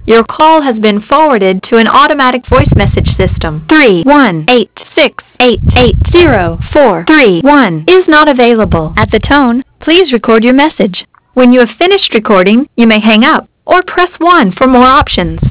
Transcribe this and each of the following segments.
Your call has been forwarded to an automatic voice message system. 31868880431 is not available. At the tone, please record your message. When you have finished recording, you may hang up or press 1 for more options.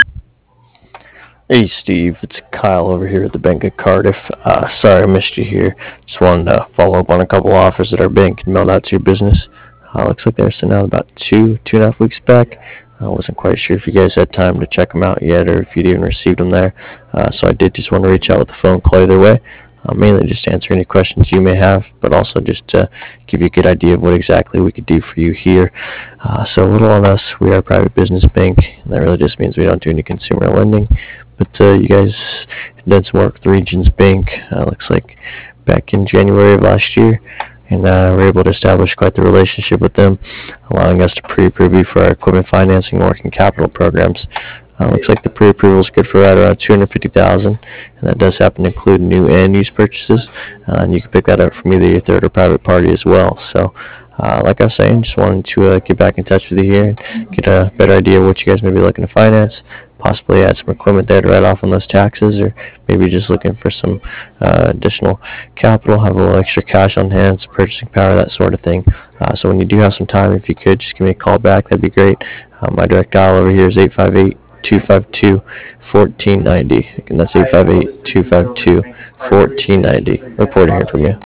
Hey Steve, it's Kyle over here at the Bank of Cardiff. Sorry I missed you here. Just wanted to follow up on a couple offers that our bank had mailed out to your business. Looks like they were sent out about two and a half weeks back. I wasn't quite sure if you guys had time to check them out yet or if you'd even received them there. So I did just want to reach out with a phone call either way. Mainly just to answer any questions you may have, but also just to give you a good idea of what exactly we could do for you here. So a little on us, we are a private business bank, and that really just means we don't do any consumer lending. But you guys did some work with Regions Bank, looks like back in January of last year, and we're able to establish quite the relationship with them, allowing us to pre-approve you for our equipment financing and working capital programs. Looks like the pre-approval is good for right around $250,000, and that does happen to include new and used purchases, and you can pick that up from either your third or private party as well. So like I was saying, just wanted to get back in touch with you here and get a better idea of what you guys may be looking to finance, possibly add some equipment there to write off on those taxes, or maybe just looking for some additional capital, have a little extra cash on hand, some purchasing power, that sort of thing. So when you do have some time, if you could, just give me a call back. That'd be great. My direct dial over here is 858-252-1490. Again, that's 858-252-1490. Look forward to hearing from you.